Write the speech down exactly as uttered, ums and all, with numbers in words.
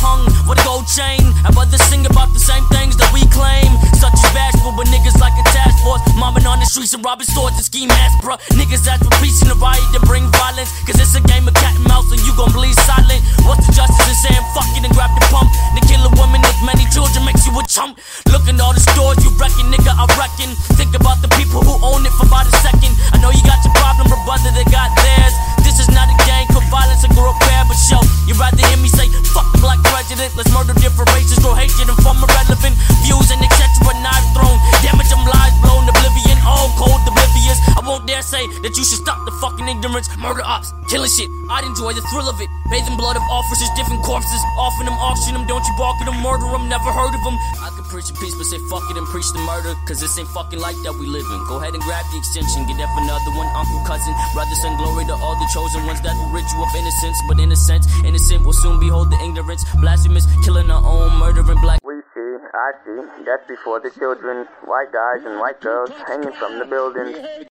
hung with a gold chain. I'd rather sing about the same things that we claim, such as bashful, but niggas like a task force, mobbing on the streets and robbing stores and ski masks, bruh. Niggas ask for peace in the riot to bring violence, cause it's a game of cat and mouse and you gon' bleed silent. What's the justice in saying fuck it and grab the pump? To kill a woman with many children makes you a chump. Look at all the stores you reckon, nigga, I reckon. Think about the people who own it for about a second. I know you got your problem, but brother, they got theirs. This is not a gang for violence and grow repair, but show you'd rather hear me say fuck the black president. Let's murder different races, grow hatred and form irrelevant views and et cetera. Knife thrown, damage them lies blown, oblivion, all cold oblivious. I won't dare say that you should stop the fucking ignorance. Murder ops, killing shit, I'd enjoy the thrill of it. Bathing blood of officers, different corpses, offering them, auction them. Don't you balk at them, murder them, never heard of them. I could preach a peace, but say fuck it and preach the murder, cause this ain't fucking like that we live in. Go ahead and grab the extension, get up another one, uncle, cousin, brother, son, glory to all the chosen ones that will rid you of innocence. But in a sense, innocent will soon behold the ignorance, blasphemous, killing our own, murdering black. We see, I see, that's before the children, white guys and white girls hanging from the buildings.